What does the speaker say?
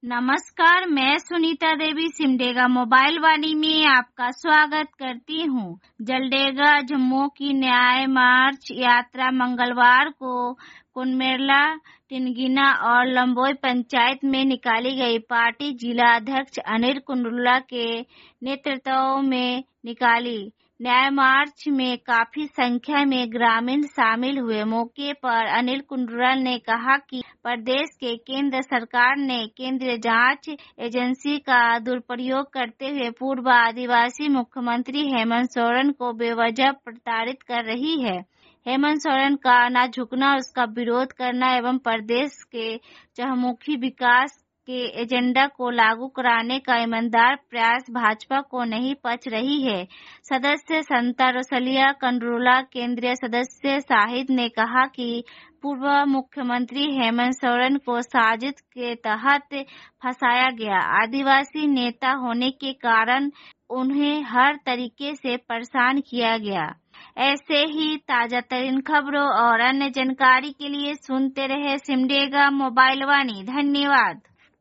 नमस्कार, मैं सुनीता देवी सिमडेगा मोबाइल वाणी में आपका स्वागत करती हूँ। जलडेगा जम्मू की न्याय मार्च यात्रा मंगलवार को कुनमेरला, टिनगिना और लंबोई पंचायत में निकाली गई। पार्टी जिला अध्यक्ष अनिल कुंडुल्ला के नेतृत्व में निकाली न्याय मार्च में काफी संख्या में ग्रामीण शामिल हुए। मौके पर अनिल कुंडुल्ला ने कहा कि प्रदेश के केंद्र सरकार ने केंद्रीय जांच एजेंसी का दुरुपयोग करते हुए पूर्व आदिवासी मुख्यमंत्री हेमंत सोरेन को बेवजह प्रताड़ित कर रही है। हेमंत सोरेन का न झुकना, उसका विरोध करना एवं प्रदेश के चहुमुखी विकास के एजेंडा को लागू कराने का ईमानदार प्रयास भाजपा को नहीं पच रही है। सदस्य संता रोसलिया कंडरोला, केंद्रीय सदस्य शाहिद ने कहा कि पूर्व मुख्यमंत्री हेमंत सोरेन को साजिश के तहत फंसाया गया। आदिवासी नेता होने के कारण उन्हें हर तरीके से परेशान किया गया। ऐसे ही ताजा तरीन खबरों और अन्य जानकारी के लिए सुनते रहे सिमडेगा मोबाइल वाणी। धन्यवाद।